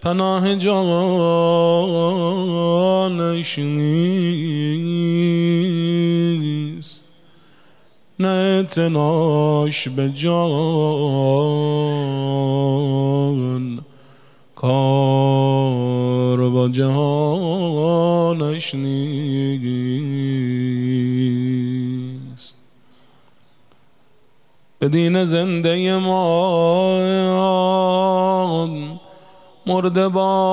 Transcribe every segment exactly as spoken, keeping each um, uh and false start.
پناه جانش نیست، نه اعتناش به جان، کار با جهانش نیست. به دین زنده ما مرده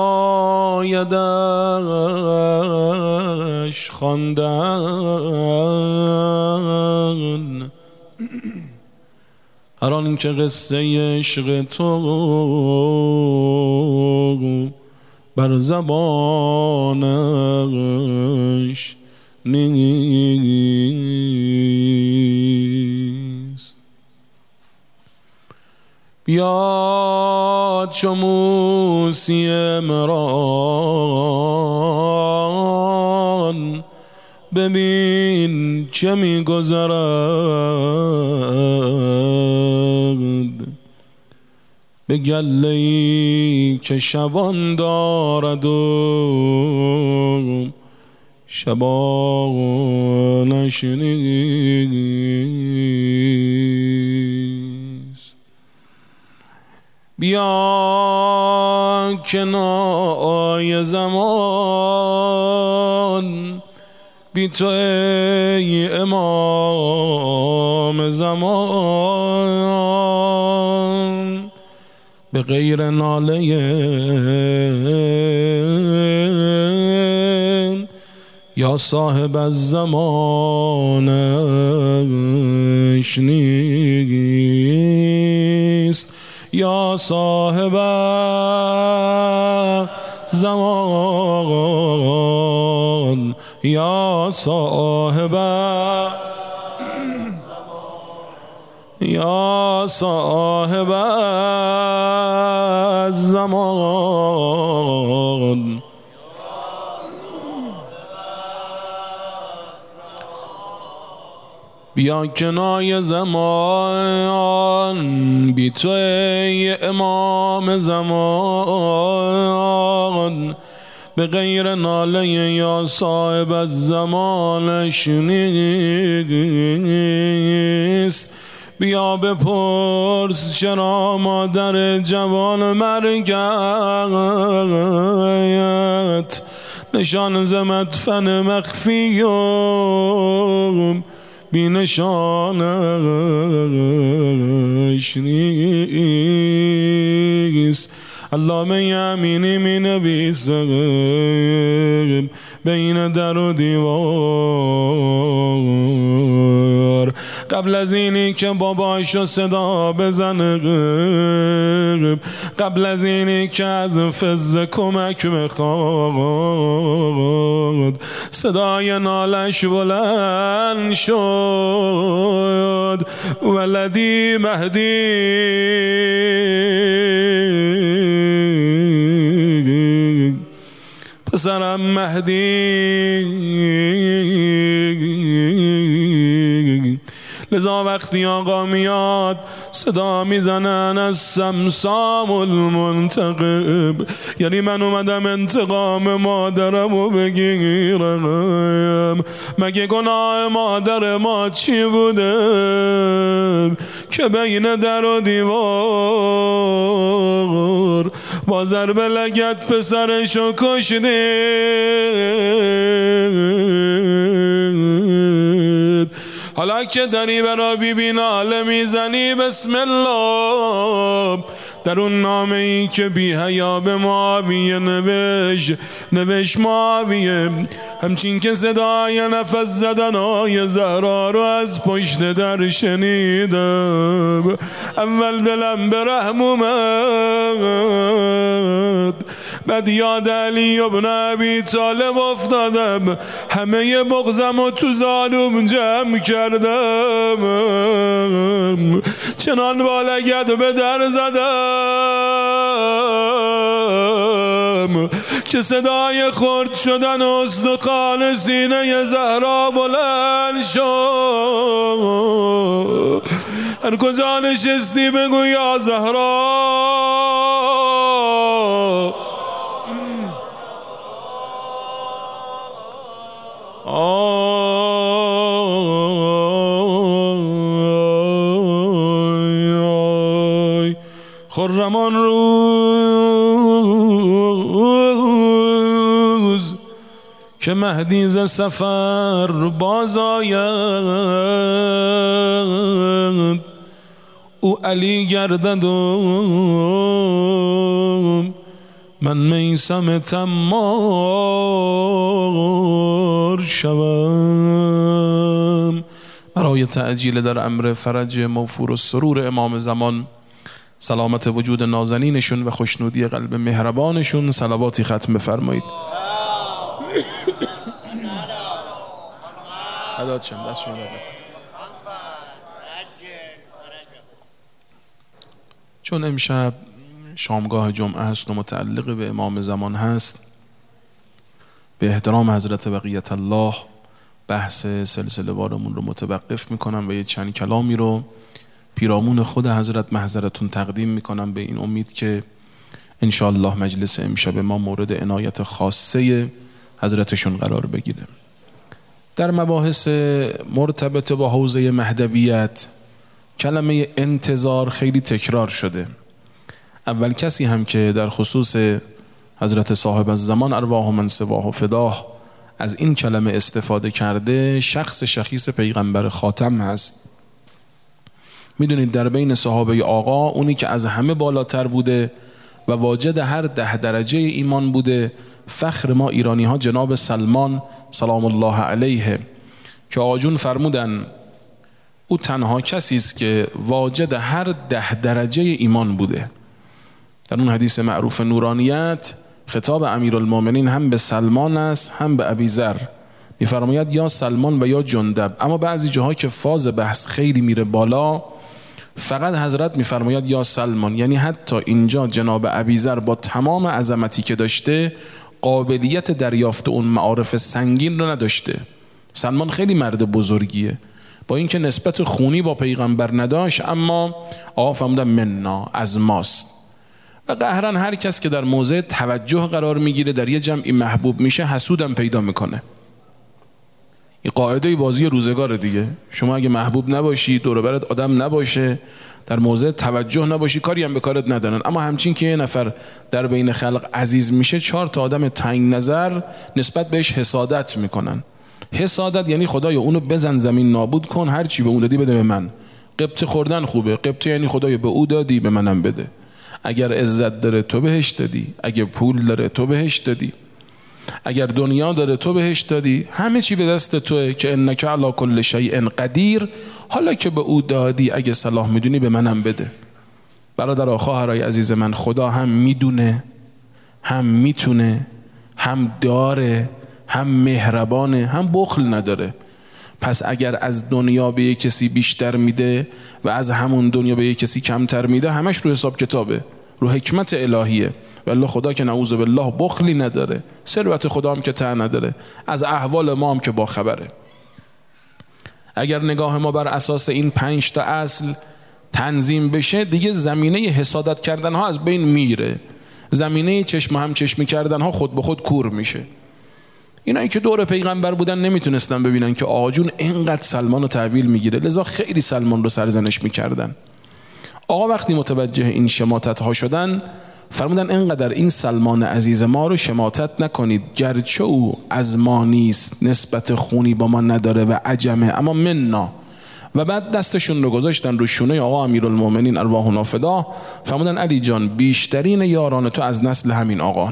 بایدش خواندن، هر آن که قصه عشق تو بر زبانش نیست. بیاد چو موسی عمران، ببین چه می گذرد به گله‌ای که شبان دارد و شبانش نیست. بیا کنای زمان، بی تو ای امام زمان، به غیر ناله یا صاحب الزمانش نیست، یا صاحب زمان، یا صاحب یا صاحب الزمان. بیا کنای زمان، بی تو ای امام زمان، به غیر ناله یا صاحب الزمانش نیست. بیا بپرس چرا مادر جوان مرگت نشان ز مدفن مخفی و بی نشانش نیست. علامه یمینی می نویسه بین در و دیوار، قبل از اینی که باباشو صدا بزنه، قبل از اینی که از فز کمک بخواد، صدای نالش بلند شد ولدی مهدی، پسرم مهدی. لذا وقتی آقا میاد صدا میزنن از سمسام المنتقم، یعنی من اومدم انتقام مادرمو بگیرم. مگه گناه مادر ما چی بوده که بین در و دیوار با ضرب لگد پسرشو کشیدید؟ حالا که داری برا بی بی ناله میزنی، بسم الله، در اون نامه ای که بی حیا به معاویه نوشت نوشت معاویه، همچین که صدای نفس زدن های زهرا رو از پشت در شنیدم، اول دلم به رحم اومد، بعد یاد علی ابن ابی طالب افتادم، همه بغضم و تو زانوم جمع کردم، چنان با لگد به در زدم که صدای خرد شدن استخوان سینه زهرا بلند شد. هر کجا نشستی بگو یا زهرا، خرمان روز که مهدی ز سفر باز آید، او علی گردد و من میثم تمار شوم. برای تعجیل در امر فرج موفور و سرور امام زمان، سلامت وجود نازنینشون و خوشنودی قلب مهربانشون صلواتی ختم بفرمایید. چون امشب شامگاه جمعه هست و متعلق به امام زمان هست، به احترام حضرت بقیت الله بحث سلسله وارمون رو متوقف میکنم و یه چند کلامی رو پیرامون خود حضرت محضرتون تقدیم میکنم، به این امید که انشاءالله مجلس امشب ما مورد عنایت خاصه حضرتشون قرار بگیره. در مباحث مرتبط با حوزه مهدویت کلمه انتظار خیلی تکرار شده. اول کسی هم که در خصوص حضرت صاحب الزمان ارواح من سواه و فداه از این کلمه استفاده کرده شخص شخیص پیغمبر خاتم هست. میدونید در بین صحابه آقا اونی که از همه بالاتر بوده و واجد هر ده درجه ایمان بوده فخر ما ایرانی ها جناب سلمان سلام الله علیه، که آجون فرمودن او تنها کسی است که واجد هر ده درجه ایمان بوده. در اون حدیث معروف نورانیت خطاب امیرالمومنین هم به سلمان است هم به ابیذر، میفرماید یا سلمان و یا جندب. اما بعضی جاها که فاز بحث خیلی میره بالا فقط حضرت میفرماید یا سلمان، یعنی حتی اینجا جناب ابیذر با تمام عظمتی که داشته قابلیت دریافت اون معارف سنگین رو نداشته. سلمان خیلی مرد بزرگیه، با اینکه نسبت خونی با پیغمبر نداشت، اما آقا فرمودن مننا، از ماست. و قهرن هر کس که در موضع توجه قرار میگیره در یه جمعی محبوب میشه حسودم پیدا میکنه. این قاعده بازی روزگار دیگه. شما اگه محبوب نباشی، دور و برت آدم نباشه، در موضع توجه نباشی، کاری هم به کارت ندارن. اما همچین که یه نفر در بین خلق عزیز میشه چهار تا آدم تنگ نظر نسبت بهش حسادت میکنن. حسادت یعنی خدایا اونو بزن زمین نابود کن، هر چی به اون دادی بده به من. قبط خوردن خوبه، قبط یعنی خدایا به او دادی به منم بده. اگر عزت داره تو بهش دادی، اگر پول داره تو بهش دادی، اگر دنیا داره تو بهش دادی، همه چی به دست توئه که انک علی کل شیء قدیر. حالا که به او دادی اگه صلاح میدونی به منم بده. برادر و خواهرای عزیز من، خدا هم میدونه، هم میتونه، هم داره، هم مهربانه، هم بخل نداره. پس اگر از دنیا به یک کسی بیشتر میده و از همون دنیا به یک کسی کمتر میده، همش رو حساب کتابه، رو حکمت الهیه. والله خدا که نعوذ بالله بخلی نداره، ثروت خدا هم که ته نداره، از احوال ما هم که با خبره. اگر نگاه ما بر اساس این پنج تا اصل تنظیم بشه، دیگه زمینه حسادت کردن ها از بین میره، زمینه چشم هم چشمی کردن ها خود به خود کور میشه. اینایی که دور پیغمبر بودن نمیتونستن ببینن که آقا جون اینقدر سلمان رو تحویل میگیره، لذا خیلی سلمان رو سرزنش میکردن. آقا وقتی متوجه این شماتت ها شدن فرمودن اینقدر این سلمان عزیز ما رو شماتت نکنید، گرچه او از ما نیست، نسبت خونی با ما نداره و عجمه، اما مننا. و بعد دستشون رو گذاشتن رو شونه آقا امیرالمومنین ارواحنا فداه، فرمودن علی جان بیشترین یاران تو از نسل همین آقان،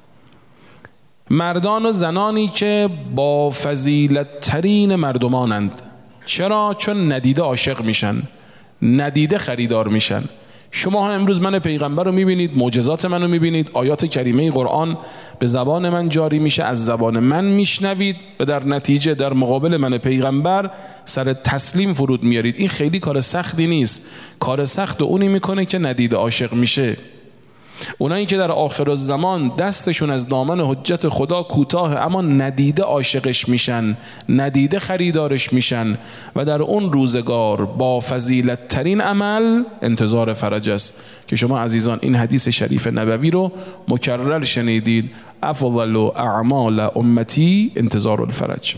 مردان و زنانی که با فضیلت ترین مردمانند. چرا؟ چون ندیده عاشق میشن، ندیده خریدار میشن. شما ها امروز من پیغمبر رو میبینید، معجزات من رو میبینید، آیات کریمه قرآن به زبان من جاری میشه، از زبان من میشنوید و در نتیجه در مقابل من پیغمبر سر تسلیم فرود میارید. این خیلی کار سختی نیست. کار سخت اونی میکنه که ندیده عاشق میشه. اونایی که در آخر الزمان دستشون از دامن حجت خدا کوتاه اما ندیده عاشقش میشن، ندیده خریدارش میشن و در اون روزگار با فضیلت ترین عمل انتظار فرج است که شما عزیزان این حدیث شریف نبوی رو مکرر شنیدید. افضل اعمال امتی انتظار الفرج.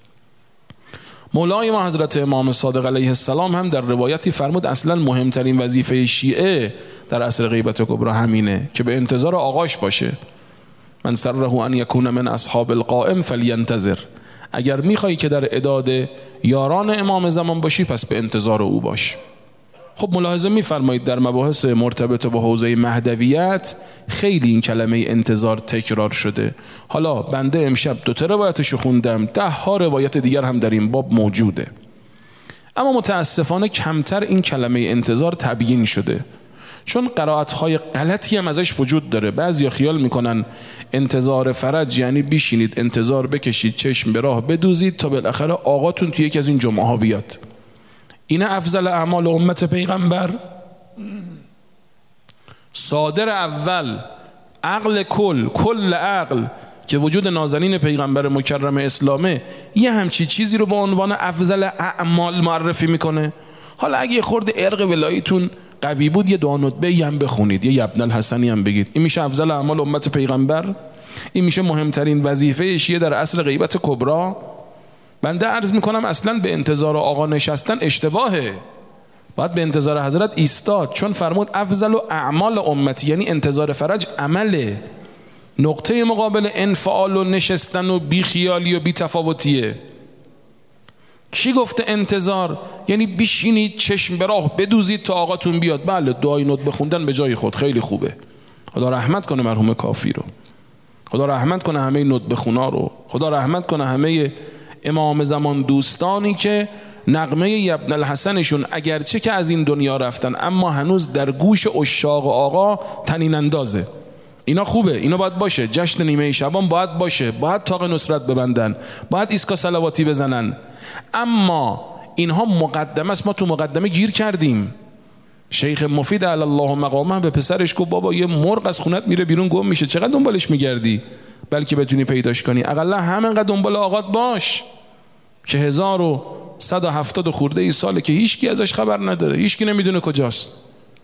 مولای ما حضرت امام صادق علیه السلام هم در روایتی فرمود اصلا مهمترین وظیفه شیعه در عصر غیبت کبرا همینه که به انتظار آقاش باشه. من سره ان یکون من اصحاب القائم فلینتظر. اگر میخوایی که در اعداد یاران امام زمان باشی پس به انتظار او باش. خب ملاحظه میفرمایید در مباحث مرتبط با حوزه مهدویت خیلی این کلمه انتظار تکرار شده. حالا بنده امشب دو تا روایتشو خوندم، ده ها روایت دیگر هم در این باب موجوده، اما متاسفانه کمتر این کلمه انتظار تبیین شده، چون قرائت‌های غلطی هم ازش وجود داره. بعضیا خیال میکنن انتظار فرج یعنی بیشینید انتظار بکشید چشم به راه بدوزید تا بالاخره آقاتون توی یکی از این جمعه ها بیاد. اینه افضل اعمال امت پیغمبر؟ صادر اول، عقل کل، کل عقل که وجود نازنین پیغمبر مکرم اسلامه یه همچی چیزی رو با عنوان افضل اعمال معرفی میکنه؟ حالا اگه خورده ارق ولایتون قوی بود یه دانوتبه هم بخونید، یه ابن الحسنی هم بگید، این میشه افضل اعمال امت پیغمبر؟ این میشه مهمترین وظیفه شیعه در عصر غیبت کبرا؟ بنده عرض میکنم اصلا به انتظار آقا نشستن اشتباهه، باید به انتظار حضرت ایستاد، چون فرمود افضل و اعمال امتی، یعنی انتظار فرج عمله. نقطه مقابل انفعال و نشستن و بی خیالی و بی تفاوتیه. کی گفته انتظار یعنی بشینید چشم به راه بدوزید تا آقاتون بیاد؟ بله دعای نوت بخوندن به جای خود خیلی خوبه، خدا رحمت کنه مرحوم کافی رو، خدا رحمت کنه همه نوت بخونا رو، خدا رحمت کنه همه امام زمان دوستانی که نغمه ابن الحسنشون اگرچه که از این دنیا رفتن اما هنوز در گوش عشاق آقا طنین اندازه. اینا خوبه، اینا باید باشه، جشن نیمه شبان باید باشه، باید طاق نصرت ببندن، باید ایسکا صلواتی بزنن، اما اینها مقدمه است. ما تو مقدمه گیر کردیم. شیخ مفید علی الله مقامه به پسرش گفت بابا یه مرغ از خونت میره بیرون گم میشه، چقدر دنبالش میگردی؟ بلکه بتونی پیداش کنی اقلا همینقدر دنبال آقات باش که هزار و صد و هفتاد خورده ای ساله که هیچکی ازش خبر نداره، هیچکی نمیدونه کجاست.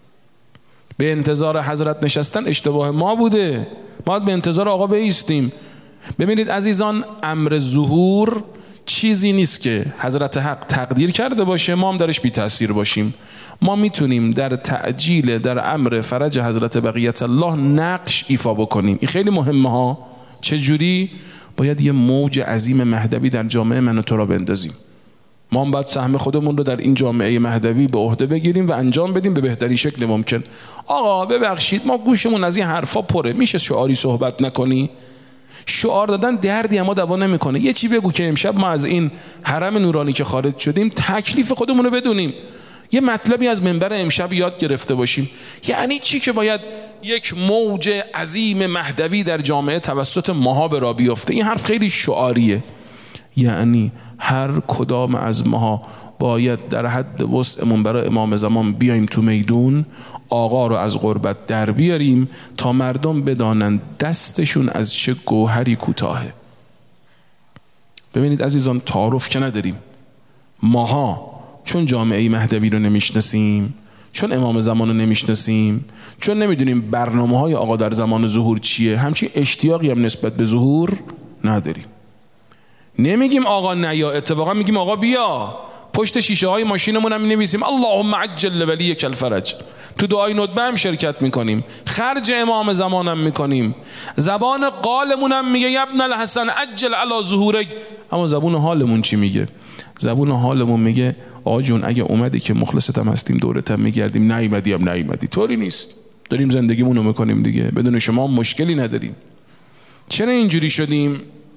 به انتظار حضرت نشستن اشتباه ما بوده، باید به انتظار آقا بایستیم. ببینید عزیزان، امر ظهور چیزی نیست که حضرت حق تقدیر کرده باشه ما هم درش بی تأثیر باشیم. ما میتونیم در تعجیل در امر فرج حضرت بقیت الله نقش ایفا بکنیم. این خیلی مهمه ها. چجوری؟ باید یه موج عظیم مهدوی در جامعه من و تو را بندازیم. ما هم باید سهم خودمون رو در این جامعه مهدوی به عهده بگیریم و انجام بدیم به بهترین شکل ممکن. آقا ببخشید ما گوشمون از این حرفا پره، میشه شعاری صحبت نکنی؟ شعار دادن دردی اما دوا نمیکنه. یه چی بگو که امشب ما از این حرم نورانی که خارج شدیم تکلیف خودمون رو بدونیم، یه مطلبی از منبر امشب یاد گرفته باشیم. یعنی چی که باید یک موج عظیم مهدوی در جامعه توسط ماها به راه بیفته؟ این حرف خیلی شعاریه. یعنی هر کدام از ماها باید در حد وسعمون برای امام زمان بیایم تو میدون، آقا رو از غربت در بیاریم تا مردم بدانند دستشون از چه گوهری کوتاهه. ببینید عزیزان، تعارف که نداریم ماها، چون جامعه مهدوی رو نمیشناسیم، چون امام زمان رو نمیشناسیم، چون نمیدونیم برنامه های آقا در زمان ظهور چیه، همچین اشتیاقی هم نسبت به ظهور نداریم. نمیگیم آقا نیا، اتفاقا میگیم آقا بیا. پشت شیشه های ماشینمون هم مینویسیم اللهم عجل ولیک الفرج. تو دعای ندبه هم شرکت میکنیم، خرج امام زمان هم میکنیم، زبان قالمون هم میگه ابن الحسن عجل علی ظهورک. اما زبون حالمون چی میگه؟ زبون حالمون میگه آقا جون اگه اومدی که مخلصتم هستیم دورتم میگردیم، نیومدی هم نیومدی. طوری نیست، داریم زندگیمون رو میکنیم دیگه، بدون شما مشکلی نداریم. چرا اینجوری شدیم؟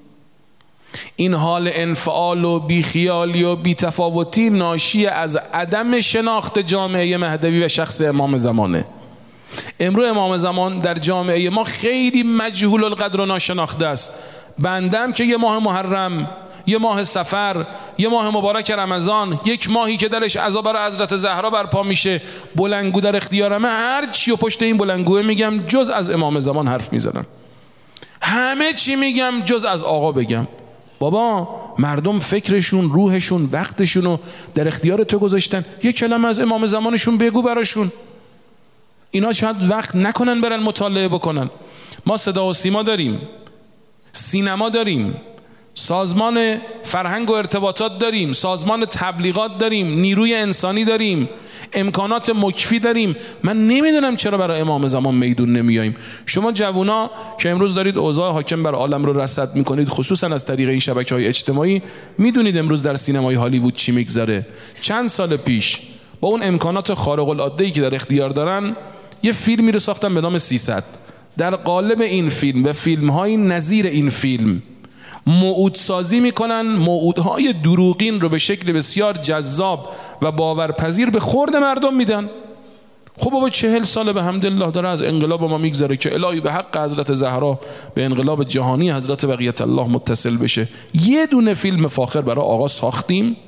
این حال انفعال و بیخیالی و بیتفاوتی ناشی از عدم شناخت جامعه مهدوی و شخص امام زمانه. امروز امام زمان در جامعه ما خیلی مجهول القدر و ناشناخته است. بندم که یه ماه محرم، یه ماه سفر، یه ماه مبارک رمضان، یک ماهی که درش عزا برای حضرت زهرا برپا میشه، بلندگو در اختیارمه، هر چی و پشت این بلندگوه میگم جز از امام زمان حرف میزنم، همه چی میگم جز از آقا بگم. بابا مردم فکرشون، روحشون، وقتشون رو در اختیار تو گذاشتن، یک کلمه از امام زمانشون بگو براشون. اینا شاید وقت نکنن برن مطالعه بکنن. ما صدا و سیما داریم، سینما داریم، سازمان فرهنگ و ارتباطات داریم، سازمان تبلیغات داریم، نیروی انسانی داریم، امکانات مکفی داریم. من نمیدونم چرا برای امام زمان میدون نمیاییم. شما جوونا که امروز دارید اوضاع حاکم بر عالم رو رصد میکنید، خصوصا از طریق این شبکه‌های اجتماعی، میدونید امروز در سینمای هالیوود چی میگذره. چند سال پیش با اون امکانات خارق العاده‌ای که در اختیار دارن یه فیلمی رو ساختن به نام سیصد. در قالب این فیلم و فیلم‌های نظیر این فیلم موعودسازی میکنن، موعودهای دروغین رو به شکل بسیار جذاب و باورپذیر به خورد مردم میدن. خب بابا چهل ساله به حمدالله داره از انقلاب ما میگذره که الهی به حق حضرت زهرا به انقلاب جهانی حضرت بقیت الله متصل بشه. یه دونه فیلم فاخر برای آقا ساختیم.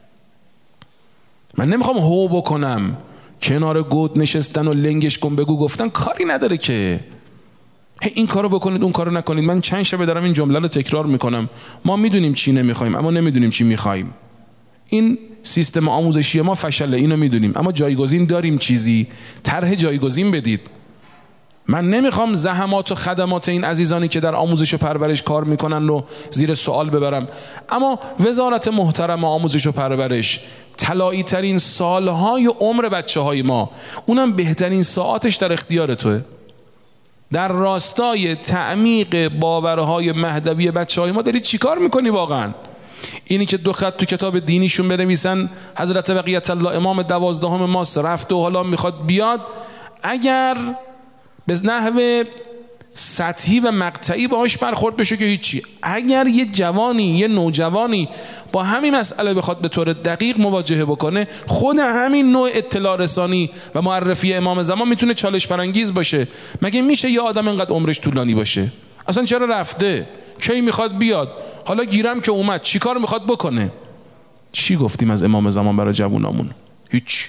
من نمیخوام هو بکنم کنار گود نشستن و لنگش کن بگو گفتن، کاری نداره که این کارو بکنید اون کارو نکنید. من چند شبه دارم این جمله رو تکرار میکنم. ما میدونیم چی نمیخوایم اما نمیدونیم چی میخوایم. این سیستم آموزشی ما فشله، اینو میدونیم، اما جایگزین داریم. چیزی طرح جایگزین بدید. من نمیخوام زحمات و خدمات این عزیزانی که در آموزش و پرورش کار میکنن رو زیر سوال ببرم، اما وزارت محترم آموزش و پرورش طلایی ترین سالهای عمر بچه های ما، اونم بهترین ساعاتش در اختیار توه. در راستای تعمیق باورهای مهدوی بچه های ما داری چی کار میکنی واقعا؟ اینی که دو خط تو کتاب دینیشون بنویسن حضرت بقیت الله امام دوازدهم ماست رفته و حالا میخواد بیاد، اگر به نحو سطحی و مقطعی باهاش برخورد بشه که هیچی. اگر یه جوانی یه نوجوانی با همین مسئله بخواد به طور دقیق مواجهه بکنه، خود همین نوع اطلاع رسانی و معرفی امام زمان میتونه چالش برانگیز باشه. مگه میشه یه آدم اینقدر عمرش طولانی باشه؟ اصلا چرا رفته؟ کی میخواد بیاد؟ حالا گیرم که اومد چی کار میخواد بکنه؟ چی گفتیم از امام زمان برای جوونامون؟ هیچ.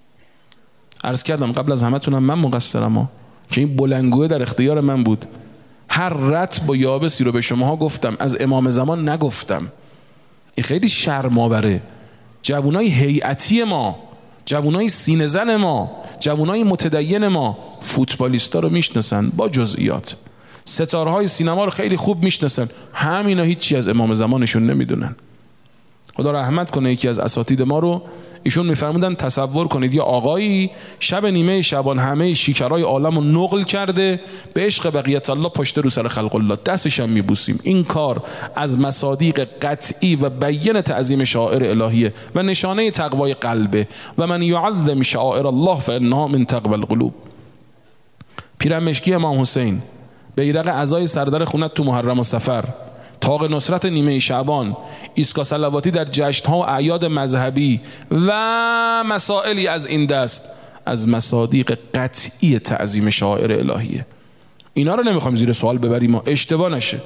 عرض کردم قبل از همه تونم من مقصرم ها که این بلنگوه در اختیار من بود. هر رطب و یابسی رو به شماها گفتم، از امام زمان نگفتم. این خیلی شرم‌آوره. جوانای هیئتی ما، جوانای سینه زن ما، جوانای متدین ما فوتبالیستا رو میشناسن با جزئیات، ستارهای سینما رو خیلی خوب میشناسن، همینا هیچی از امام زمانشون نمیدونن. خدا رحمت کنه یکی از اساتید ما رو، ایشون میفرمودن تصور کنید یه آقایی شب نیمه شبان همه شیکرای عالم رو نقل کرده، به عشق بقیت الله پشت رو سر خلق الله دستش هم میبوسیم. این کار از مصادیق قطعی و بیان تعظیم شعائر الهیه و نشانه تقوای قلبه. و من یعظم شعائر الله فانها من تقوی القلوب. پیرمشکی امام حسین، بیرق عزای سردر خونت تو محرم و صفر، طاق نصرت نیمه شعبان، ایستگاه صلواتی در جشن‌ها و اعیاد مذهبی و مسائلی از این دست، از مصادیق قطعی تعظیم شعائر الهیه. اینا رو نمیخوایم زیر سوال ببریم ما اشتباه نشه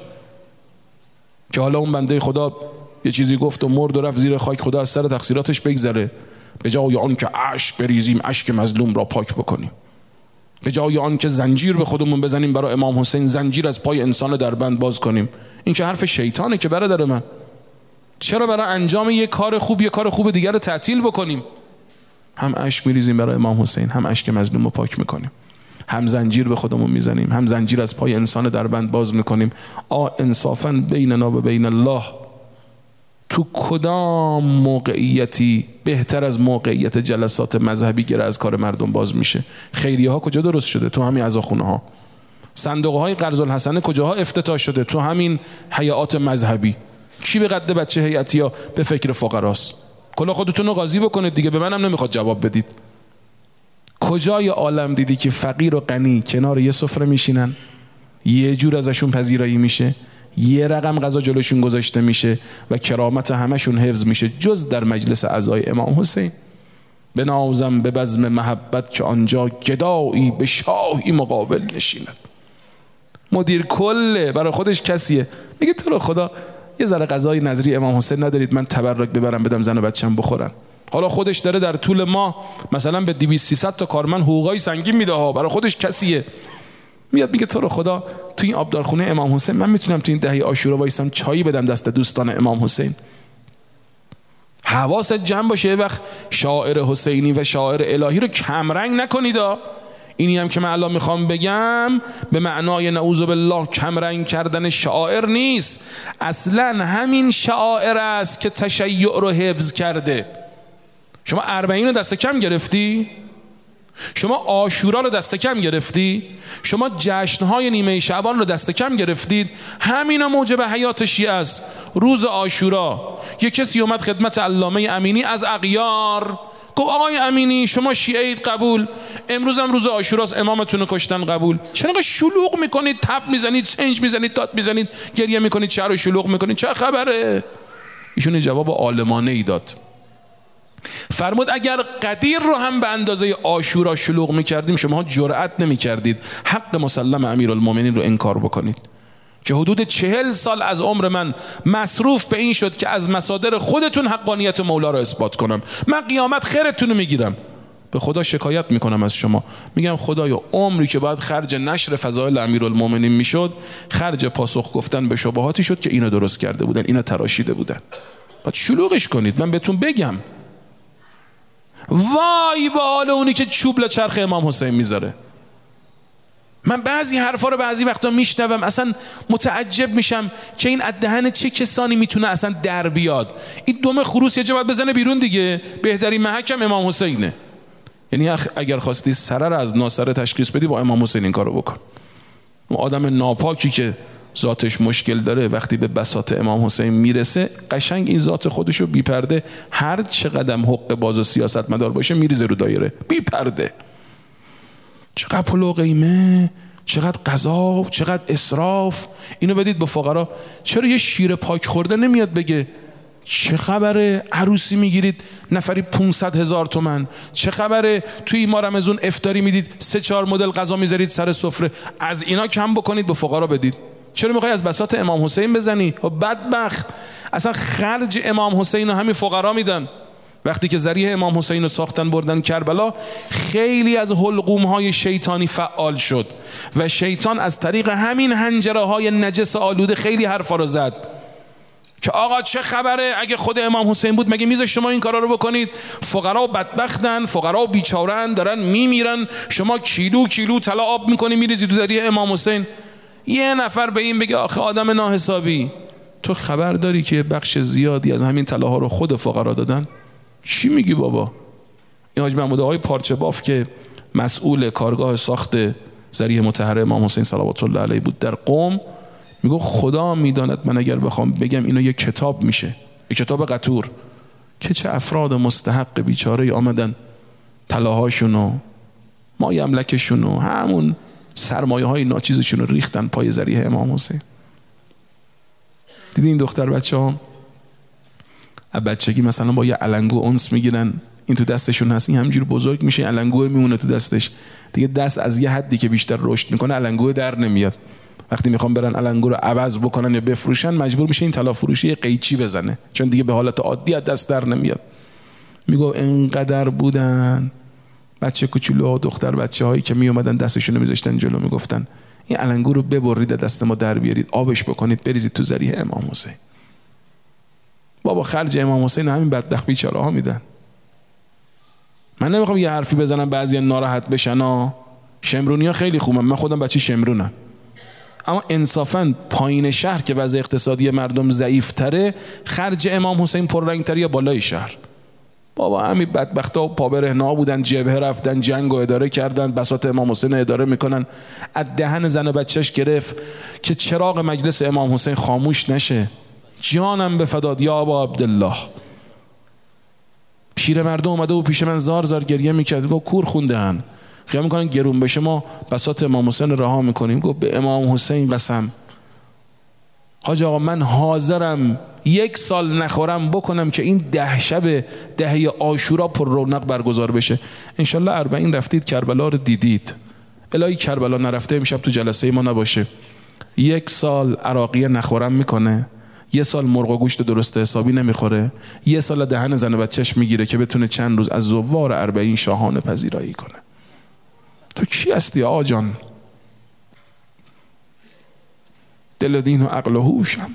که حالا اون بنده خدا یه چیزی گفت و مرد و رفت زیر خاک، خدا از سر تقصیراتش بگذره، به جای آن که اشک بریزیم اشک مظلوم را پاک بکنیم، به جای آن که زنجیر به خودمون بزنیم برای امام حسین زنجیر از پای انسان در بند باز کنیم. این که حرف شیطانه که برادر من. چرا برای انجام یک کار خوب یک کار خوب دیگر رو تعطیل بکنیم؟ هم اشک میریزیم برای امام حسین، هم اشک مظلوم رو پاک میکنیم، هم زنجیر به خودمون میزنیم، هم زنجیر از پای انسان در بند باز میکنیم. آ انصافا بیننا و بین الله تو کدام موقعیتی بهتر از موقعیت جلسات مذهبی گره از کار مردم باز میشه؟ خیریه ها کجا درست شده؟ تو همین عزاخونه ها. صندوق های قرض الحسنه کجاها افتتاح شده؟ تو همین حیات مذهبی. کی به قد بچه هیئتی ها به فکر فقراست؟ کلا خودتون رو قاضی بکنید دیگه، به منم نمیخواد جواب بدید. کجای عالم دیدی که فقیر و غنی کنار یه سفره میشینن، یه جور ازشون پذیرایی میشه، یه رقم غذا جلوشون گذاشته میشه و کرامت همشون حفظ میشه، جز در مجلس عزای امام حسین؟ بنازم به بزم محبت که آنجا گدایی به شاهی مقابل نشیند. مدیر کله برای خودش کسیه، میگه تو رو خدا یه ذره غذای نظری امام حسین ندارید من تبرک ببرم بدم زن و بچه‌م بخورن؟ حالا خودش داره در طول ماه مثلا به دویست سیصد تا کارمند حقوقای سنگین میده ها، برای خودش کسیه. میاد میگه تو رو خدا تو این آبدارخونه امام حسین من میتونم تو این دهه عاشورا وایسم چایی بدم دست دوستان امام حسین. حواست جمع باشه، یه وقت شاعر حسینی و شاعر الهی رو کمرنگ نکنید. اینی هم که من الان میخوام بگم به معنای نعوذ بالله کمرنگ کردن شعائر نیست، اصلا همین شعائر است که تشیع رو حفظ کرده. شما اربعین رو دست کم گرفتی؟ شما عاشورا رو دست کم گرفتی؟ شما جشنهای نیمه شعبان رو دست کم گرفتید؟ همینا موجب حیات شیعه است. روز عاشورا یک کسی اومد خدمت علامه امینی از اغیار، گفت آقای امینی شما شیعه اید قبول، امروز هم روز عاشوراست امامتون رو کشتن قبول، چرا شلوغ میکنید، تب میزنید، سنج میزنید، داد میزنید، گریه میکنید، چرا رو شلوغ میکنید، چه خبره؟ ایشون جواب عالمانه ای داد. فرمود اگر قدیر رو هم به اندازه عاشورا شلوغ میکردیم شما جرأت نمیکردید حق مسلم امیرالمومنین رو انکار بکنید که حدود چهل سال از عمر من مصروف به این شد که از مصادر خودتون حقانیت مولا رو اثبات کنم. من قیامت خیرتون رو میگیرم، به خدا شکایت میکنم از شما، میگم خدایا عمری که باید خرج نشر فضائل امیرالمومنین میشد خرج پاسخ گفتن به شبهاتی شد که اینا درست کرده بودن، اینا تراشیده بودن. باید شلوغش کنید، من بهتون بگم. وای به حال اونی که چوب لچرخ امام حسین میذاره. من بعضی حرفا رو بعضی وقتا میشنوم اصلا متعجب میشم که این از دهن چه کسانی میتونه اصلا در بیاد. این دم خروس یه جا باید بزنه بیرون دیگه، بهترین محکم امام حسینه. یعنی اگر خواستی سره رو از ناسره تشخیص بدی با امام حسین این کارو بکن. اون آدم ناپاکی که ذاتش مشکل داره وقتی به بساط امام حسین میرسه قشنگ این ذات خودشو بی پرده هر چقدر حق باز و سیاست مدار باشه میریزه رو دایره بی پرده. چقدر پول و قیمه، چقدر قضا، چقدر اسراف. اینو بدید به فقرا. چرا یه شیر پاک خورده نمیاد بگه چه خبره عروسی میگیرید نفری پونصد هزار تومن، چه خبره توی ما رمضان افطاری میدید سه چهار مدل غذا میذارید سر سفره، از اینا کم بکنید به فقرا بدید. چرا میخوای از بساط امام حسین بزنی؟ بدبخت، اصلا خرج امام حسین رو همین فقرا میدن. وقتی که ذریح امام حسین رو ساختن بردن کربلا خیلی از حلقوم های شیطانی فعال شد و شیطان از طریق همین حنجره های نجس آلوده خیلی حرفا رو زد که آقا چه خبره اگه خود امام حسین بود مگه میز شما این کارا رو بکنید؟ فقرا بدبختن، فقرا بیچارن، دارن میمیرن، شما کیلو کیلو طلا آب میکنی میریزی تو ذریح امام حسین. یه نفر به این بگه آخه آدم ناحسابی، تو خبر داری که بخش زیادی از همین طلاها رو خود فقرا دادن؟ چی میگی بابا؟ این حاج محمود آقای پارچه باف که مسئول کارگاه ساخت ذریح مطهر امام حسین صلوات الله علیه بود در قم، میگه خدا میداند من اگر بخوام بگم اینا یک کتاب میشه، یک کتاب قطور، که چه افراد مستحق بیچاره آمدن طلاهاشونو مای املکشونو همون سرمایه های ناچیزشون رو ریختن پای ذریح امام حسین. دیدی این دختر بچه ها بچگی مثلا با یه علنگو انس میگیرن، این تو دستشون هست، این همینجوری بزرگ میشه علنگو میمونه تو دستش دیگه، دست از یه حدی که بیشتر رشد میکنه علنگو در نمیاد. وقتی میخوام برن علنگو رو عوض بکنن یا بفروشن مجبور میشه این طلا فروشی یه قیچی بزنه چون دیگه به حالت عادی از دست در نمیاد. میگو اینقدر بودن بچه کوچولو دختر بچه هایی که می اومدن دستشون رو میذاشتن جلو میگفتن این علنگو رو ببرید دست ما در بیارید آبش بکنید بریزید تو ذریح امام حسین. بابا خرج امام حسین همین بدبخت بیچاره ها میدن. من نمیخوام یه حرفی بزنم بعضی ناراحت بشن ها، شمرونی ها خیلی خوبم، من خودم بچه شمرونم، اما انصافا پایین شهر که وضع اقتصادی مردم ضعیف تره خرج امام حسین پررنگ تر یا بالای شهر. بابا همین بدبختا پا برهنه ها بودن، جبهه رفتن، جنگ و اداره کردن، بساط امام حسین اداره میکنن. از دهن زن و بچهش گرفت که چراغ مجلس امام حسین خاموش نشه. جانم به فداد یا ابا عبدالله. پیر مردم اومده و پیش من زار زار گریه میکرد، گفت کور خوندهن خیال میکنن گرون بشه ما بساط امام حسین رها میکنیم. گفت به امام حسین قسم حاج آقا من حاضرم یک سال نخورم بکنم که این ده شب دهه عاشورا پر رونق برگزار بشه. انشالله اربعین رفتید کربلا رو دیدید، الهی کربلا نرفته امشب تو جلسه ما نباشه. یک سال عراقیه نخورم میکنه، یه سال مرغ و گوشت درست حسابی نمیخوره، یه سال دهن زن و بچهش میگیره که بتونه چند روز از زوار اربعین شاهانه پذیرایی کنه. تو کی هستی آقا جان؟ دل و دین و عقل و هوشم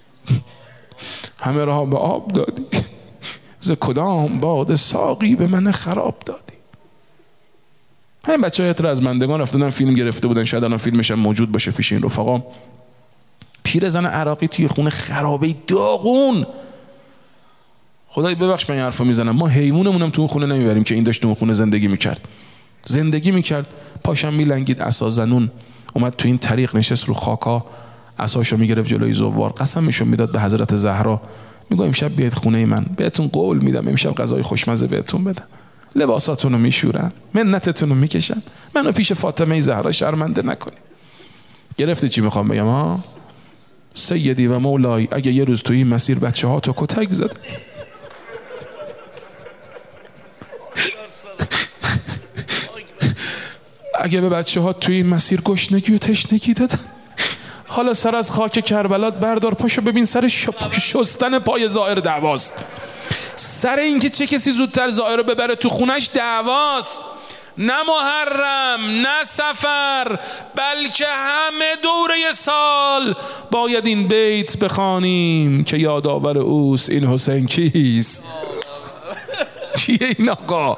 همه راه به آب دادی، ز کدام باد ساقی به من خراب دادی. همین بچه‌ها رزمندگان رفتن فیلم گرفته بودن، شاید الان فیلمش هم موجود باشه پیش این رفقا. پیرزن عراقی توی خونه خرابه داغون. خدای ببخش من این حرفو میزنم، ما حیوانمونم تو اون خونه نمیبریم که این داشت تو اون خونه زندگی میکرد. زندگی میکرد، پاشم میلنگید عصا زنون، اومد تو این طریق نشست رو خاکا، عصاشو میگرفت جلوی زوار، قسمشو میداد به حضرت زهرا، میگه امشب بیاید خونه من، بهتون قول میدم امشب غذای خوشمزه بهتون بدم، لباساتونو میشورم، منتتونو میکشم، منو پیش فاطمه زهرا شرمنده نکنید. گرفتی چی میخوام بگم ها؟ سیدی و مولای، اگه یه روز توی این مسیر بچه ها تو کتک زد، اگه به بچه ها توی این مسیر گشنگی و تشنگی دادن، حالا سر از خاک کربلات بردار، پاشو ببین سر شستن پای زائر دعواست، سر اینکه چه کسی زودتر زائر رو ببره تو خونش دعواست، نه محرم نه سفر، بلکه همه دوره سال باید این بیت بخوانیم که یادآور اوست این حسین کیست. کیه این آقا؟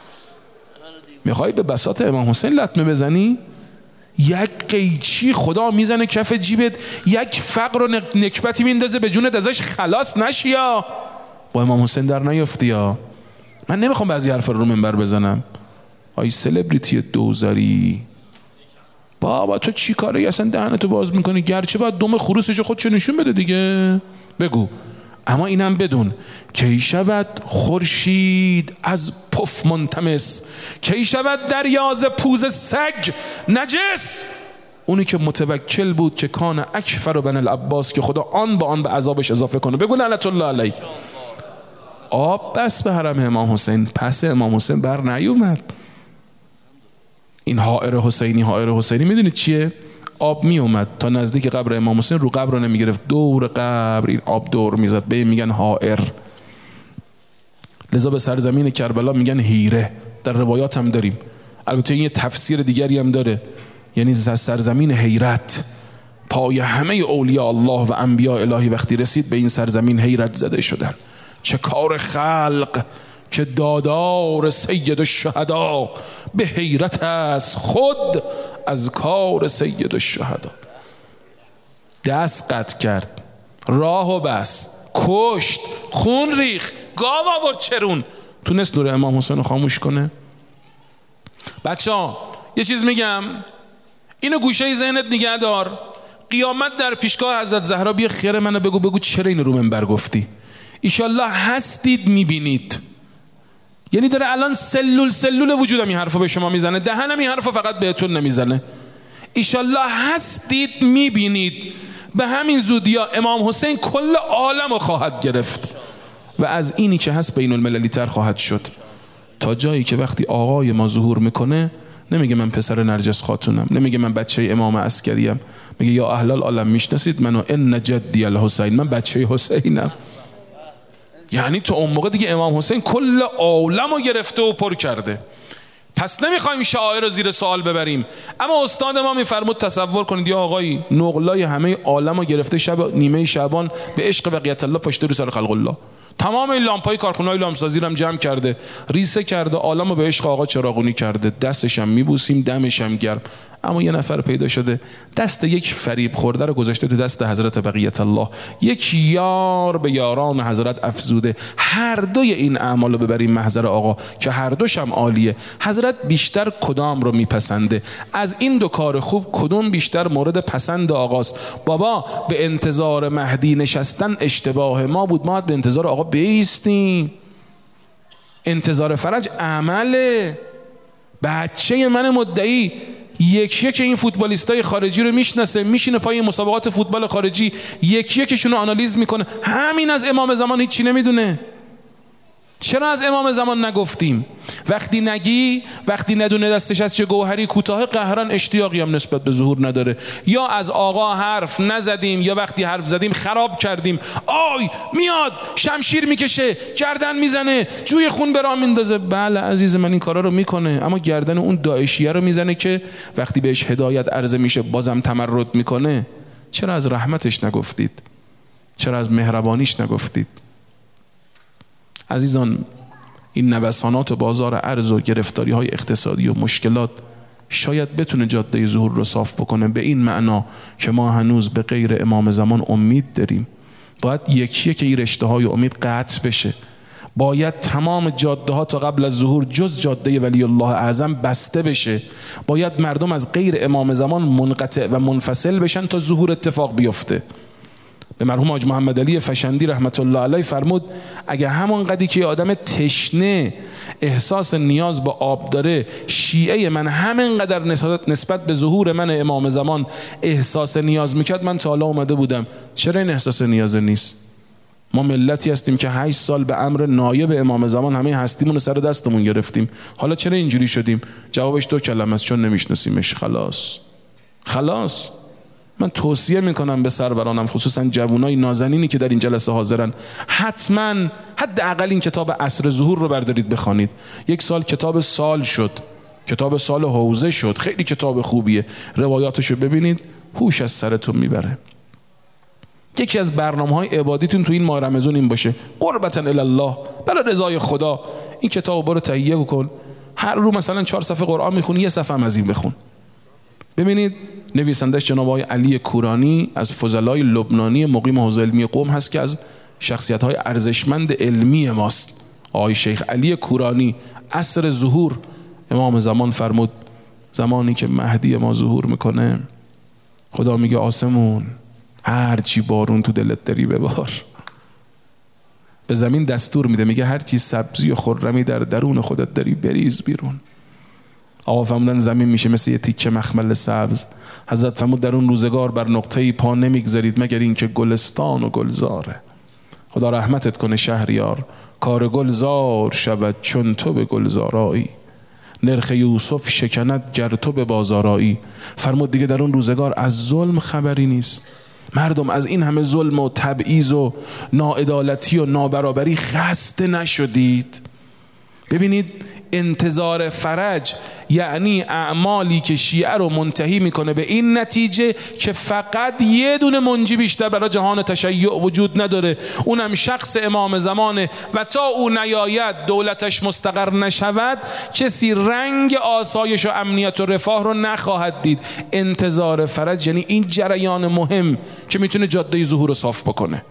میخوای به بساط امام حسین لطمه بزنی؟ یک قیچی خدا میزنه کف جیبت، یک فقر و نکبتی میندازه به جونت ازش خلاص نشی، یا با امام حسین در نیافتی. یا من نمیخوام بعضی حرفا رو منبر بزنم، آی سلبریتی دوزاری، بابا تو چی کاره اصلا دهنتو باز میکنی؟ گرچه باید دم خروسش خودشو نشون بده دیگه، بگو، اما اینم بدون کی شود خورشید از پف منتمس، کی شود دریا ز پوز سگ نجس. اونی که متوکل بود که کان اکفر بن العباس، که خدا آن با آن به عذابش اضافه کنه، بگو لعنت الله علیه. آب بس به حرم امام حسین، پس امام حسین بر نیومد. این حائر حسینی، حائر حسینی میدونید چیه؟ آب می اومد تا نزدیک قبر امام حسین، رو قبر رو نمی گرفت، دور قبر این آب دور میزد، به میگن حائر. لذا به سرزمین کربلا میگن حیره، در روایات هم داریم. البته این یه تفسیر دیگری هم داره، یعنی سرزمین حیرت. پای همه اولیاء الله و انبیاء الهی وقتی رسید به این سرزمین حیرت زده شدن. چه کار خلق که دادار سید الشهدا، به حیرت است خود از کار سید الشهدا. دست قطع کرد، راه و بس، کشت، خون ریخ، گاو آورد چرون، تونست نور امام حسین رو خاموش کنه؟ بچه ها یه چیز میگم، اینو گوشه ذهنت نگه دار، قیامت در پیشگاه حضرت زهرا بیا خیر منو بگو، بگو چرا اینو رو منبر گفتی؟ ایشالله هستید میبینید. یعنی داره الان سلول سلول وجودم این حرفو به شما میزنه، دهنم این حرفو فقط بهتون نمیزنه. ایشالله هستید میبینید. به همین زودیا امام حسین کل عالمو خواهد گرفت و از اینی که هست بین المللی تر خواهد شد، تا جایی که وقتی آقای ما ظهور میکنه نمیگه من پسر نرجس خاتونم، نمیگه من بچه امام عسکریم، میگه یا اهل العالم میشناسید منو، ان جدی الحسین، من بچه حسینم. یعنی تو اون موقع دیگه امام حسین کل عالمو گرفته و پر کرده. پس نمیخوایم شعائر رو زیر سوال ببریم. اما استاد ما میفرمود تصور کنید یا آقای نقلای همه عالمو گرفته، شب نیمه شعبان به عشق بقیت الله پشت رو سر خلق الله، تمام این لامپای کارخونه‌های لامپسازی رو هم جمع کرده، ریسه کرده، عالمو به عشق آقا چراغونی کرده، دستش هم میبوسیم، دمش هم گرم. اما یه نفر پیدا شده دست یک فریب خورده رو گذاشته تو دست حضرت بقیت الله، یک یار به یاران حضرت افزوده. هر دوی این اعمال رو ببریم محضر آقا که هر دوش هم عالیه. حضرت بیشتر کدام رو میپسنده؟ از این دو کار خوب کدوم بیشتر مورد پسند آقاست؟ بابا به انتظار مهدی نشستن اشتباه ما بود، ما به انتظار آقا بیستیم. انتظار فرج عمله. بچه من مدعی یک یک این فوتبالیستای خارجی رو میشناسه، میشینه پای مسابقات فوتبال خارجی، یک یکشون رو آنالیز میکنه. همین از امام زمان هیچی نمیدونه. چرا از امام زمان نگفتیم؟ وقتی نگی، وقتی ندونه دستش از چه گوهری کوتاه، قهرن اشتیاقی هم نسبت به ظهور نداره. یا از آقا حرف نزدیم، یا وقتی حرف زدیم خراب کردیم. آی میاد شمشیر میکشه، گردن میزنه، جوی خون برام میندازه. بله عزیز من این کارا رو میکنه، اما گردن اون داعشیه رو میزنه که وقتی بهش هدایت عرضه میشه بازم تمرد میکنه. چرا از رحمتش نگفتید؟ چرا از مهربانیش نگفتید؟ عزیزان این نوسانات بازار ارز و گرفتاری های اقتصادی و مشکلات شاید بتونه جاده ظهور رو صاف بکنه، به این معنا که ما هنوز به غیر امام زمان امید داریم. باید یکیه که این رشته های امید قطع بشه. باید تمام جاده ها تا قبل از ظهور جز جاده ولی الله اعظم بسته بشه. باید مردم از غیر امام زمان منقطع و منفصل بشن تا ظهور اتفاق بیفته. به مرحوم حاج محمد علی فشندی رحمت الله علیه فرمود اگه همون قدری که آدم تشنه احساس نیاز به آب داره، شیعه من همینقدر نسبت به ظهور من امام زمان احساس نیاز میکرد، من تا حالا اومده بودم. چرا این احساس نیاز نیست؟ ما ملتی هستیم که هشت سال به امر نایب امام زمان همه هستیمون سر دستمون گرفتیم. حالا چرا اینجوری شدیم؟ جوابش دو کلمه است: چون نمیشناسیمش. خلاص خلاص. من توصیه میکنم به سرورانم، خصوصا جوانای نازنینی که در این جلسه حاضرن، حتما حداقل این کتاب عصر ظهور رو بردارید بخوانید. یک سال کتاب سال شد، کتاب سال حوزه شد، خیلی کتاب خوبیه. روایاتشو ببینید، هوش از سرتون میبره. یکی از برنامه‌های عبادیتون تو این ماه رمضان این باشه: قربتاً الی الله، برای رضای خدا این کتابو برو تهیه بکن. هر رو مثلا چهار صفحه قرآن میخونی، یه صفحه هم از این بخون. ببینید نویسندش جناب آقای علی کورانی از فضلای لبنانی مقیم حوزه علمی قم هست که از شخصیت‌های ارزشمند علمی ماست. آقای شیخ علی کورانی عصر ظهور امام زمان فرمود زمانی که مهدی ما ظهور میکنه خدا میگه آسمون هر چی بارون تو دلت داری ببار. به زمین دستور میده، میگه هر چی سبزی و خرمی در درون خودت داری بریز بیرون. آقا فرمودن زمین میشه مثل یه تیکه مخمل سبز. حضرت فرمود در اون روزگار بر نقطه‌ای پا نمیگذارید مگر این که گلستان و گلزاره. خدا رحمتت کنه شهریار، کار گلزار شود چون تو به گلزارایی، نرخ یوسف شکند گر تو به بازارایی. فرمود دیگه در اون روزگار از ظلم خبری نیست. مردم از این همه ظلم و تبعیض و ناعدالتی و نابرابری خسته نشدید؟ ببینید انتظار فرج یعنی اعمالی که شیعه رو منتهی میکنه به این نتیجه که فقط یه دونه منجی بیشتر برای جهان تشیع وجود نداره، اونم شخص امام زمانه و تا او نیاید دولتش مستقر نشود کسی رنگ آسایش و امنیت و رفاه رو نخواهد دید. انتظار فرج یعنی این جریان مهم که میتونه جاده ظهور رو صاف بکنه.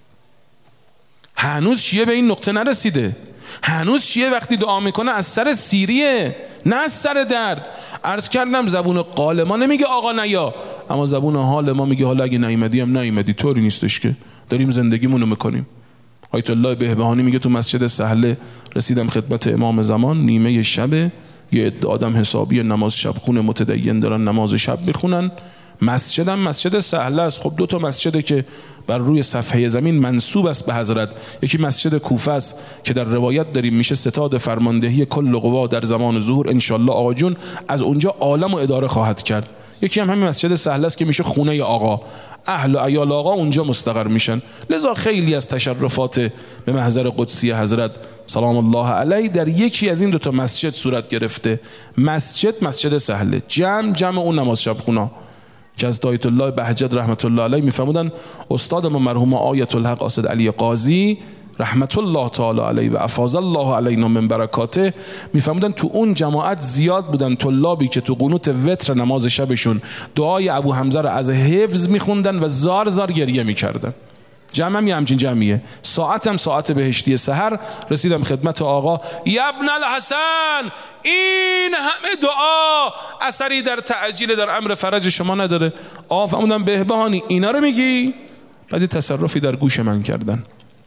هنوز شیعه به این نقطه نرسیده. هنوز شیعه وقتی دعا میکنه از سر سیریه، نه از سر درد. عرض کردم زبون قال ما نمیگه آقا نیا، اما زبون حال ما میگه حالا اگه نیامدی هم نیامدی، طوری نیستش که داریم زندگیمونو میکنیم. آیت الله بهبهانی میگه تو مسجد سهله رسیدم خدمت امام زمان، نیمه شبه، یه عده آدم حسابی نماز شب خونه متدین دارن نماز شب میخونن. مسجدم مسجد سهله است. خب دو تا مسجده که بر روی صفحه زمین منسوب است به حضرت. یکی مسجد کوفه است که در روایت داریم میشه ستاد فرماندهی کل قوا در زمان ظهور، انشالله آقا جون از اونجا عالم و اداره خواهد کرد. یکی هم همین مسجد سهله است که میشه خونه آقا، اهل و عیال آقا اونجا مستقر میشن. لذا خیلی از تشرفات به محضر قدسی حضرت سلام الله علیه در یکی از این دو تا مسجد صورت گرفته. مسجد مسجد سهله، جمع جمع اون نماز شب خونا که از آیت الله بهجت رحمت الله علیه میفرمودن استاد ما مرحوم آیت الحق اسد علی قاضی رحمت الله تعالی علیه و افاض الله علینا من برکاته میفرمودن تو اون جماعت زیاد بودن طلابی که تو قنوت وتر نماز شبشون دعای ابو حمزه رو از حفظ میخوندن و زار زار گریه میکردن. جمع هم یه همچین جمعیه. ساعتم ساعت بهشتی سحر رسیدم خدمت آقا، یا ابن الحسن این همه دعا اثری در تعجیل در امر فرج شما نداره؟ آقا فرمودن بهبهانی اینا رو میگی؟ بعد تصرفی در گوش من کردن.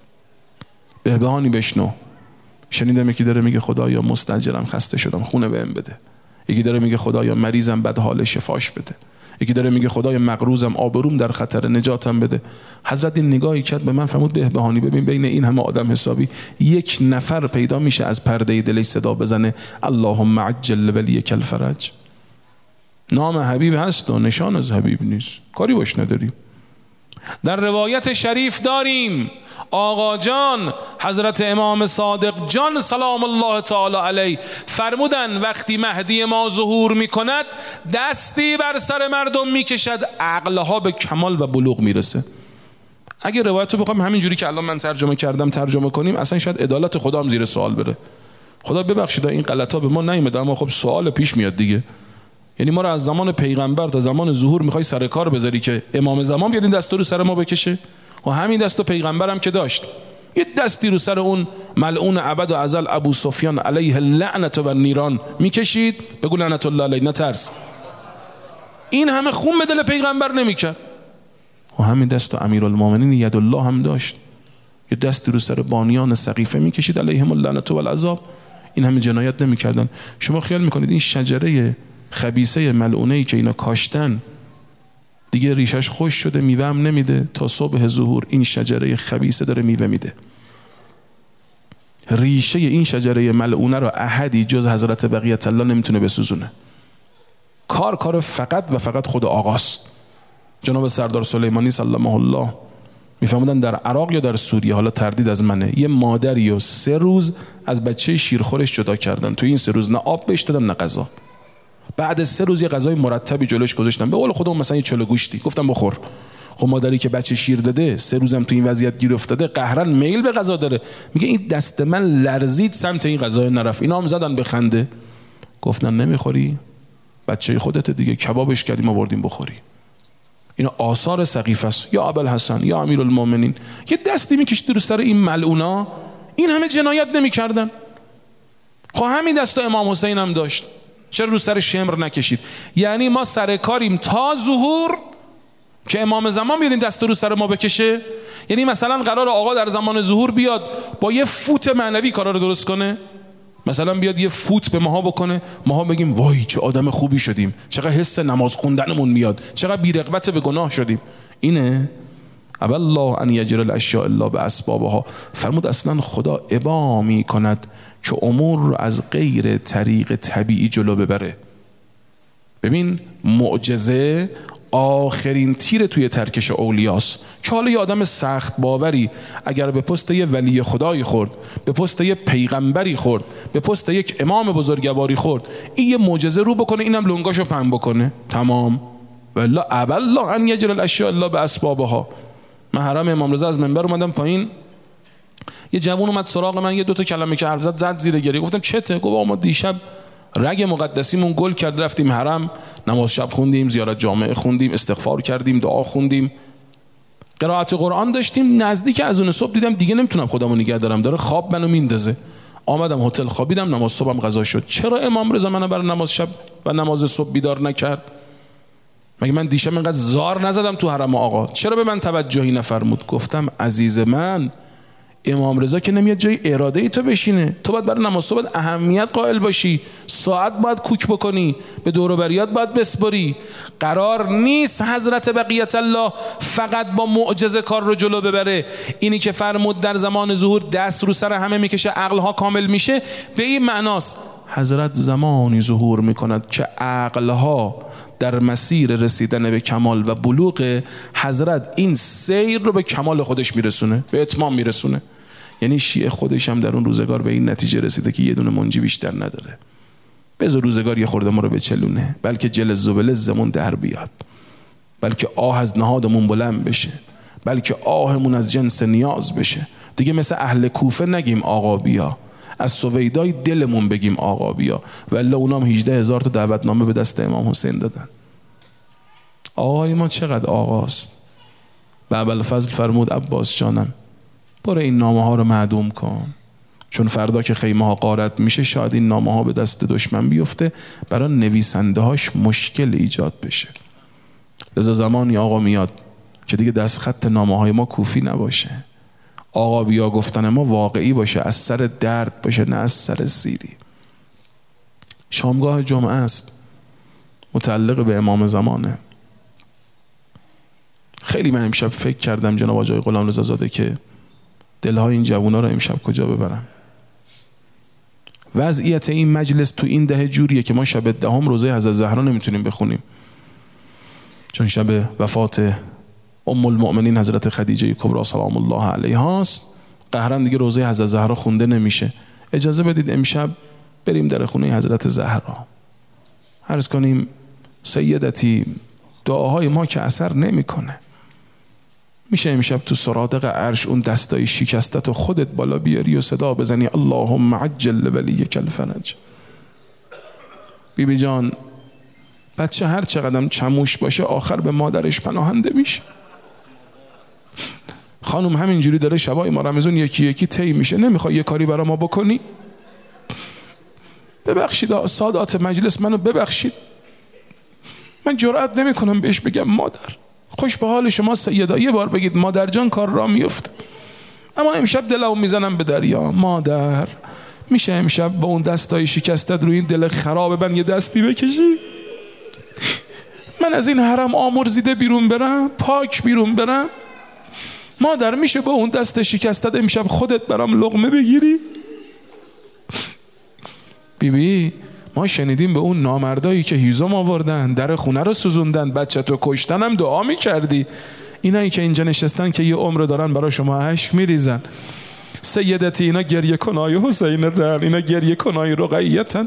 بهبهانی بشنو. شنیدم یکی داره میگه خدایا مستاجرم خسته شدم خونه بهم بده. یکی داره میگه خدایا مریضم بد حال شفاش بده. یکی داره میگه خدای مقروزم آبروم در خطر نجاتم بده. حضرت این نگاهی کرد به من فرمود بهبهانی ببین بین این همه آدم حسابی یک نفر پیدا میشه از پرده دلش صدا بزنه اللهم عجل ولیک الفرج. نام حبیب هست و نشان از حبیب نیست، کاری باش نداریم. در روایت شریف داریم آقا جان حضرت امام صادق جان سلام الله تعالی علیه فرمودن وقتی مهدی ما ظهور میکند دستی بر سر مردم میکشد عقلها به کمال و بلوغ میرسه. اگه روایت رو بخوام همین جوری که الان من ترجمه کردم ترجمه کنیم اصلا شاید عدالت خدا هم زیر سوال بره. خدا ببخشید این غلطا به ما نیومده، اما خب سوال پیش میاد دیگه. یعنی ما رو از زمان پیغمبر تا زمان ظهور میخوای سر کار بذاری که امام زمان بیاد این دستو رو سر ما بکشه؟ و همین دستو پیغمبر هم که داشت، یه دستی رو سر اون ملعون ابد و ازل ابو سفیان علیه اللعنت و نیران میکشید. بگو لعنت الله علیه، نترس. این همه خون به دل پیغمبر نمیکرد. و همین دستو امیرالمومنین یدالله هم داشت، یه دستی رو سر بانیان سقیفه میکشید علیهم اللعنت و العذاب. این همه جنایت نمیکردن. شما خیال میکنید این شجره خبیثه ملعونه‌ای که اینا کاشتن دیگه ریشش خوش شده میوه هم نمیده؟ تا صبح ظهور این شجره خبیثه داره میوه میده. ریشه این شجره ملعونه رو احدی جز حضرت بقیت الله نمیتونه بسوزونه. کار کار فقط و فقط خود آقاست. جناب سردار سلیمانی سلمه الله میفهمودن در عراق یا در سوریه، حالا تردید از منه، یه مادری و سه روز از بچه شیرخورش جدا کردن. تو این سه روز نه آب بهش دادن نه غذا. بعد سه روز یه غذای مرتبی جلوش گذاشتن، به قول خودمون مثلا یه چلو گوشتی، گفتم بخور. خب مادری که بچه شیر داده سه روزم تو این وضعیت گیر افتاده، قهرن میل به غذا داره، میگه این دست من لرزید سمت این غذا نرفت. اینا هم زدن بخنده، گفتن نمیخوری؟ بچه خودت دیگه، کبابش کردیم آوردیم بخوری. اینا آثار سقیفه است. یا ابوالحسن یا امیرالمومنین یه دستی میکشید رو سر این ملعونا، این همه جنایت نمیکردن. خب همین دستو امام حسین هم داشت، چرا رو سر شمر نکشید؟ یعنی ما سر کاریم تا ظهور که امام زمان بیاد این دستو رو سر ما بکشه. یعنی مثلا قرار آقا در زمان ظهور بیاد با یه فوت معنوی کارا رو درست کنه، مثلا بیاد یه فوت به ماها بکنه، ماها بگیم وای چه آدم خوبی شدیم، چقدر حس نماز خوندنمون میاد، چقدر بی‌رغبت به گناه شدیم. اینه الله ان یجر الاشیاء الا باسبابها. فرمود اصلا خدا ابا می کند که امور رو از غیر طریق طبیعی جلو ببره. ببین معجزه آخرین تیر توی ترکش اولیاست که حالا یه آدم سخت باوری اگر به پست یه ولی خدایی خورد، به پست یه پیغمبری خورد، به پست یک امام بزرگواری خورد، این یه معجزه رو بکنه، اینم لنگاشو پهن بکنه، تمام. والله ابا الله ان یجر الاشیاء الا باسبابها. من حرم امام رضا از منبر اومدم پایین، یه جوون اومد سراغ من، یه دو تا کلمه که حرف زد زد زیر گریه. گفتم چته؟ گفت ما دیشب رگ مقدسیمون گل کرد، رفتیم حرم، نماز شب خوندیم، زیارت جامعه خوندیم، استغفار کردیم، دعا خوندیم، قرائت قرآن داشتیم. نزدیک از اون صبح دیدم دیگه نمیتونم خودمو نگه دارم، داره خواب منو میندازه. آمدم هتل خوابیدم، نماز صبحم قضا شد. چرا امام رضا منو برای نماز شب و نماز صبح بیدار نکرد؟ مگه من دیشب اینقدر زار نزدم تو حرم آقا؟ چرا به من توجهی نفرمود؟ گفتم عزیز من، امام رضا که نمیاد جای اراده ای تو بشینه، تو باید برای نماز صبح اهمیت قائل باشی، ساعت باید کوک بکنی، به دور و بریات باید بسپری. قرار نیست حضرت بقیت الله فقط با معجزه کار رو جلو ببره. اینی که فرمود در زمان ظهور دست رو سر همه میکشه، عقلها کامل میشه، به این معناست حضرت زمانی ظهور میکند که عقلها در مسیر رسیدن به کمال و بلوغ حضرت این سیر رو به کمال خودش میرسونه، به اتمام میرسونه. یعنی شیعه خودش هم در اون روزگار به این نتیجه رسیده که یه دونه منجی بیشتر نداره، بذار روزگار یه خورده ما رو بچلونه، بلکه جلز و بلزمون در بیاد، بلکه آه از نهادمون بلند بشه، بلکه آهمون از جنس نیاز بشه. دیگه مثل اهل کوفه نگیم آقا بیا، از سویدای دلمون بگیم آقا بیا. والله اونام هجده هزار تا دعوتنامه به دست امام حسین دادن. آقای ما چقدر آقاست. به ابوالفضل فرمود عباس جانم برو این نامه ها رو معدوم کن، چون فردا که خیمه ها غارت میشه شاید این نامه ها به دست دشمن بیفته، برای نویسنده هاش مشکل ایجاد بشه. لذا زمانی آقا میاد که دیگه دست خط نامه های ما کوفی نباشه، آقا بیا گفتن ما واقعی باشه، از سر درد باشه نه از سر سیری. شامگاه جمعه است، متعلق به امام زمانه. خیلی من امشب فکر کردم جناب آقای غلامرضا زاده که دلهای این جوونا رو امشب کجا ببرم. وضعیت این مجلس تو این دهه جوریه که ما شب دهم روزه حضرت زهرا نمیتونیم بخونیم، چون شب وفات ام المؤمنین حضرت خدیجه کبری سلام الله علیها است. قهرن دیگه روزه حضرت زهرا خونده نمیشه. اجازه بدید امشب بریم در خونه حضرت زهرا، عرض کنیم سیدتی دعاهای ما که اثر نمیکنه، میشه امشب تو سرادق عرش اون دستای شکسته تو خودت بالا بیاری و صدا بزنی اللهم عجل ولیک الفرج. بی بی جان بچه هر چقدر چموش باشه آخر به مادرش پناهنده میشه. خانم همینجوری داره شبای ما رمضان یکی یکی طی میشه، نمیخوای یه کاری برای ما بکنی؟ ببخشید سادات مجلس منو ببخشید، من جرئت نمی کنم بهش بگم مادر. خوش به حال شما سیدا، یه بار بگید مادر جان کار را میفته. اما امشب دلمو میزنم به دریا. مادر میشه امشب با اون دستای شکستت روی این دل خراب من یه دستی بکشی؟ من از این حرم آمرزیده بیرون برم، پاک بیرون برم. مادر میشه با اون دست شکستت امشب خودت برام لقمه بگیری؟ بیبی ما شنیدیم به اون نامردایی که هیزم آوردن در خونه رو سوزوندن بچه تو کشتن هم دعا میکردی. اینایی که اینجا نشستن که یه عمر دارن برای شما اشک میریزن. سیدتی اینا گریه کنای حسینتن، اینا گریه کنای رقیتن.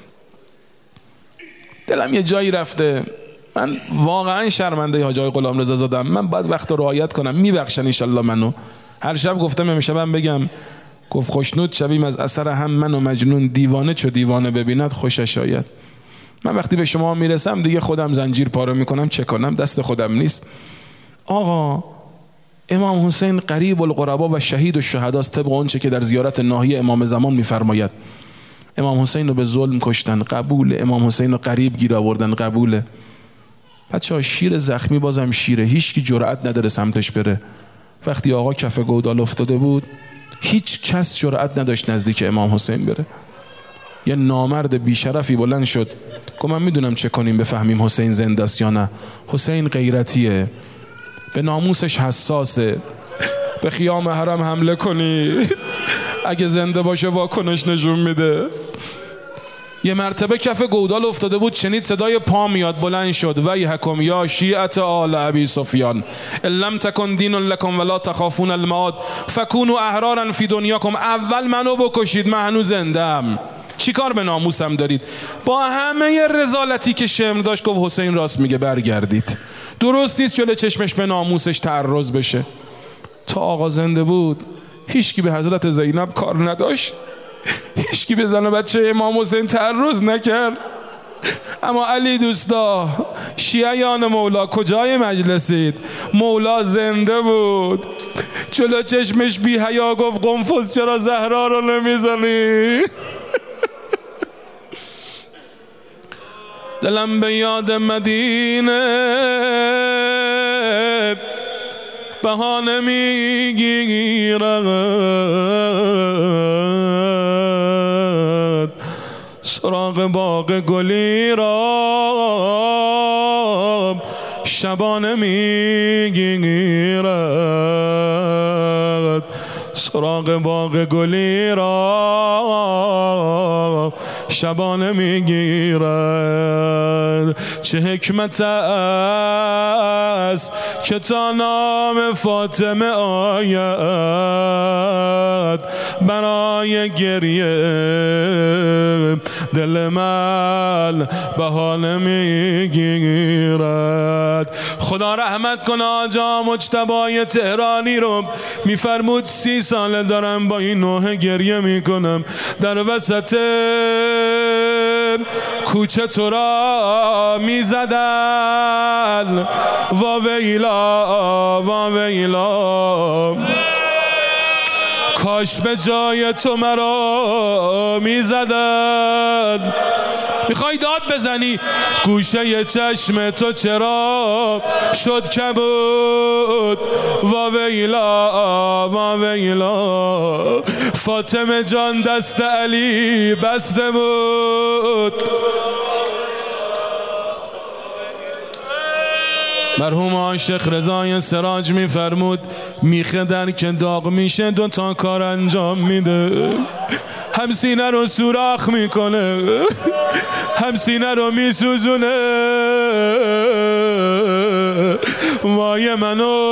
دلم یه جایی رفته، من واقعا شرمنده حاج آقای غلامرضا زادم. من باید وقت رو رعایت کنم، میبخشن انشالله منو. هر شب گفتم امشبم بگم، گفت خوشنود شویم از اثر هم من و مجنون، دیوانه چو دیوانه ببیند خوشش آید. من وقتی به شما میرسم دیگه خودم زنجیر پاره میکنم، چه کنم؟ دست خودم نیست. آقا امام حسین قریب القربا و شهید الشهدا است، طبق اون چه که در زیارت ناحیه امام زمان میفرماید. امام حسین رو به ظلم کشتن، قبول. امام حسین رو قریب گیر آوردن، قبوله. بچه‌ها شیر زخمی بازم شیره، هیچ کی جرئت نداره سمتش بره. وقتی آقا کف گودال افتاده بود هیچ کس جرئت نداشت نزدیک امام حسین بره. یه نامرد بیشرفی بلند شد گفت من میدونم چه کنیم بفهمیم حسین زنده است یا نه. حسین غیرتیه، به ناموسش حساسه، به خیام حرم حمله کنی اگه زنده باشه واکنش نشون میده. یه مرتبه کف گودال افتاده بود، شنید صدای پا میاد، بلند شد ویحکم یا شیعت آل ابی سفیان ان لم تکن دین لکم ولا تخافون المعاد فکونوا احرارا فی دنیاکم. اول منو بکشید، من هنوز زنده‌ام، چی کار به ناموسم دارید؟ با همه رذالتی که شمر داشت گفت حسین راست میگه، برگردید. درست نیست جلوی چشمش به ناموسش تعرض بشه. تا آقا زنده بود هیچکی به حضرت زینب کار نداشت، هیچکی به زن و بچه امام حسین تعرض نکرد. اما علی دوستا، شیعیان مولا کجای مجلسید؟ مولا زنده بود، جلو چشمش بی حیا گفت قنفذ چرا زهرا رو نمیزنی؟ دلم به یاد مدینه بهانه میگیرد، سراغ باغ گلی را شبانه میگیرد، سراغ باغ گلی را شبانه میگیرد. چه حکمت است که تا نام فاطمه آید، برای گریه دل من بهانه میگیرد. خدا رحمت کنه آجا مجتبی تهرانی رو، میفرمود سی ساله دارم با این نوحه گریه میکنم، در وسط کوچه تو را میزدن، وا ویلا وا ویلا، کاش به جای تو مرا میزدن. میخوای داد بزنی گوشه چشم تو چرا شد کبود، وا ویلا وا ویلا، فاطمه جان دست علی بسته بود. مرحوم عاشق رضای سراج میفرمود میخه در که داغ میشه دو تا کار انجام میده، هم سینه رو سوراخ میکنه، هم سینه رو میسوزونه. وای منو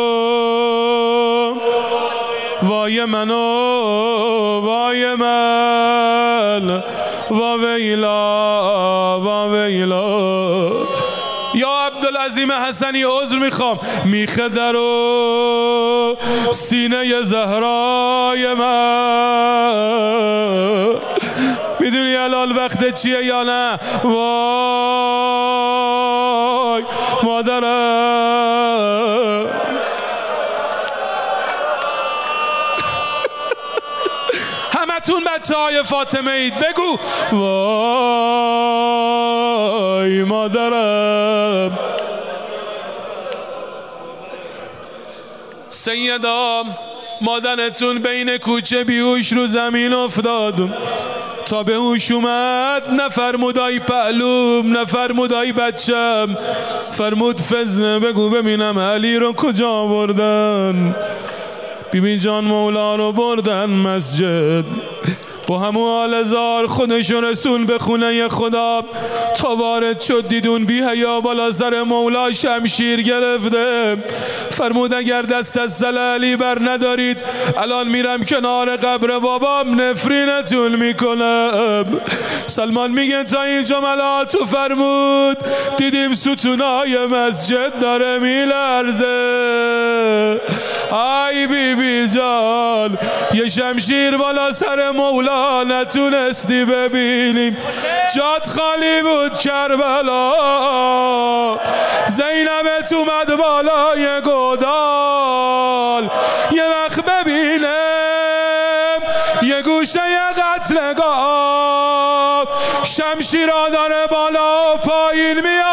وای منو وای من، وا ویلا وا ویلا. یا عبدالعظیم حسن حسنی عذر میخوام، میخه در و سینه زهرای من. میدونی الان وقت چیه یا نه؟ وای مادرم. همتون بچه های فاطمه اید بگو وای مادرم. سیدا مادرتون بین کوچه بیهوش رو زمین افتاد، تا به هوش اومد نفرمود آی پهلوم، نفرمود آی بچم، فرمود فزنه بگو ببینم علی رو کجا بردن. بیبی جان مولا رو بردن مسجد، با همون حال زار خودشون رسون به خونه خدا. تا وارد شد دیدون بی حیا بالا سر مولا شمشیر گرفته. فرمود اگر دست از زل علی بر ندارید الان میرم کنار قبر بابام نفرینتون میکنم. سلمان میگه تا این جملاتو فرمود دیدیم ستونای مسجد داره میلرزه. ای بی بی جان یه شمشیر بالا سر مولا نتونستی ببینیم، جات خالی بود کربلا. زینبت اومد بالای گودال، یه وقت ببینم یه گوشه قتلگاه، شمشیرا داره بالا و پایین میاد.